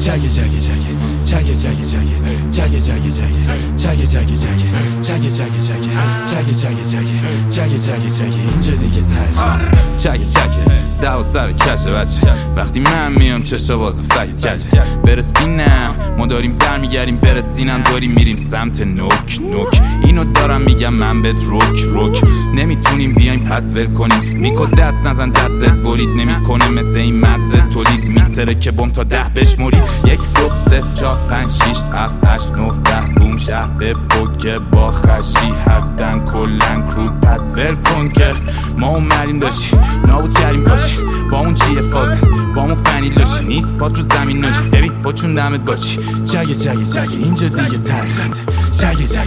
اینجا دیگه تایخه ده و سر کشه بچه وقتی من میام چشا باز فقید کجه برس بینم ما داریم برمیگردیم برسینم داریم میریم سمت نوک نوک اینو دارم میگم من بهت روک نمیتونیم بیایم پس ول کنیم میکل دست نزن دستت برید نمیکنه مثل این مغز تولید میتره که بم تا 10 بشموری 1 2 3 4 5 6 7 8 9 10 بوم شهر بپکه با خشی هستن کلن کرود پس ول کن که ما اومدیم داشتی نابود کردیم باشی با اون چیه فازه با اون فنی لاشی نیست پات رو زمین ناشی ببین با چون دمت باشی جگه اینجا دیگه ترخت جگه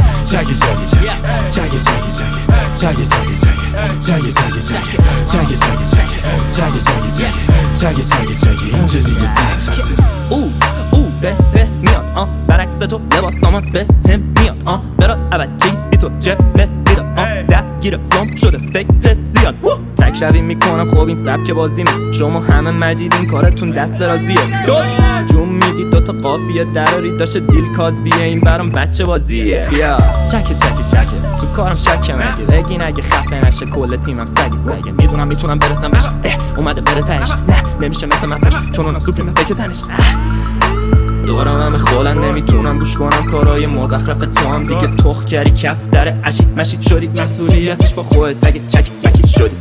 اینجا دیگه ترخت به میاد برعکس تو لباسامت به هم میاد برات عوضی بی تو جبه میداد درگیر فلوم شده فکرت زیاد تک روی میکنم خب این سبک بازیمه شما همه مجیدین کارتون دست رازیه جون میدید دوتا قافیه دراری داشته بیل کازبیه این برام بچه بازیه بیا چکه تو کارم شکه مگه بگین اگه خفه نشه کل تیمم سگه میدونم میتونم برسم بهش اومده بره تهش نه نمیشه مثل من چون اونم سوپریم فکر تنش دارم همه خولن نمیتونم گوش کنم کارای مزخرف تو هم دیگه تخ کردی کف داره عشی مشی شدی مسئولیتش با خودت اگه چکی شدی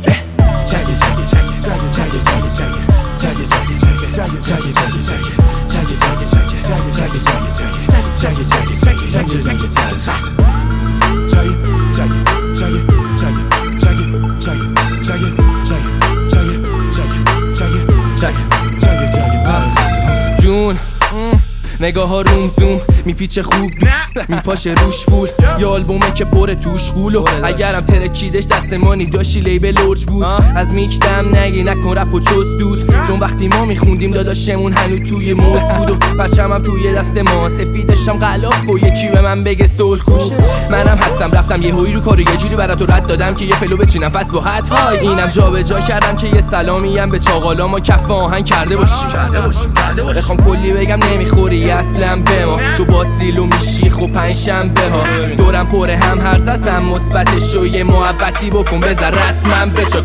جون نگاه ها روم زوم میپیچه خوب میپاشه روش بول یه آلبومه که پر توش غولو اگرم ترکیدش دستمانی داشتی لیبل لورج بود از میک دم نگی نکن رپ و چوز دود چون وقتی ما میخوندیم داداشمون هنو توی موز بود و پرچمم توی دست ما سفیدشم غلاف و یکی به من بگه سول کوش منم هستم رفتم یه هوی رو کارو یه جوری برات رد دادم که یه فلو بچینم فس با حد اینم جابجا کردم که یه سلامی هم به چاقالا ما کف آهنگ کرده باشیم بخوام کلی بگم نمیخوری اصلا به ما تو باتریلو میشیخ و پنجشنبه ها دورم پره هم هر زستم مثبتش و یه محبتی بکن بذار رسمم بچه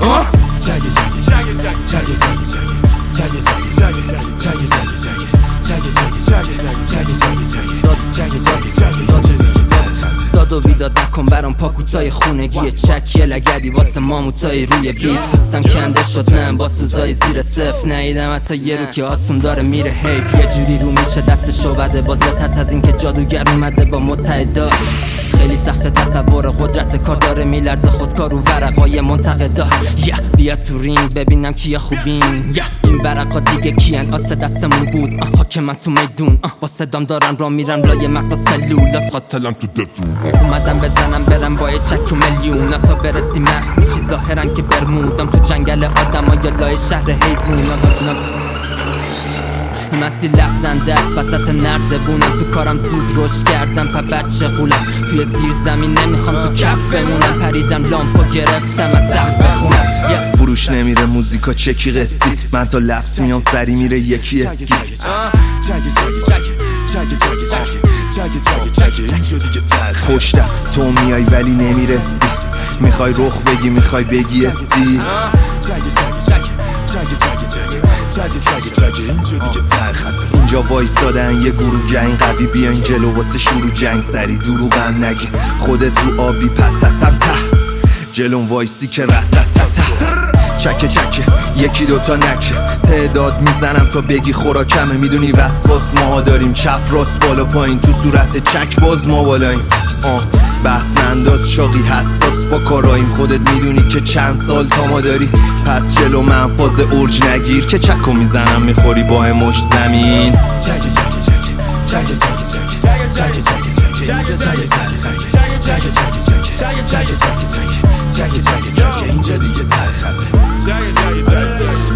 داد و بیداد نکن برام پاکوتای خونگیه چک یه لگدی واسه ماموتای روی بیت پستم کنده شد نه با سوزای زیر صفر نیدم حتی یه رو که آسون داره میره حیف یه جوری رو میشه دستشو بده باز بترس از این که جادوگر اومده با متحدا خیلی سخت تصور قدرت کار داره میلرزه خودکار رو ورقای منتقدا بیا تو رینگ ببینم کیا خوبین این ورقا دیگه کیان آست دستمون بود حاکم من تو میدون با صدام دارن را میرن لای مغز سلولات قاتلم تو دتون اومدم بزنم برم با یه چک و میلیون تا برسی محو میشی ظاهرن که برمودم تو جنگل آدم ها یا لای شهر حیوون مسیح لغزنده است وسط نردبونم تو کارم زود روش کردم پا بچه قولم توی زیر زمین نمیخوام تو کف بمونم پریدم لامپو گرفتم از سخت بخونم فروش نمیره موزیکا چکی قسطی من تا لفظ میام سری میره یکی اسکی پشتم تو میای ولی نمیرسی میخوای رخ بگی میخوای بگی استی اینجا وایستادن یه گروه جنگ قوی بیاین جلو واسه شروع جنگ سری دروغم نگی خودت رو آبی پتتم ته جلوم وایسی که رتتتت چکه یکی دوتا نکه تعداد میزنم تا بگی خوراکمه میدونی وسواس ما داریم چپ راست بالا پایین تو صورت چک باز ما بالاییم بحث ننداز شاقی حساس با کاراییم خودت میدونی که چند سال تا ما داری پس جلو من فاز ارج نگیر که چکو میزنم میخوری با مش زمین اینجا دیگه ترخط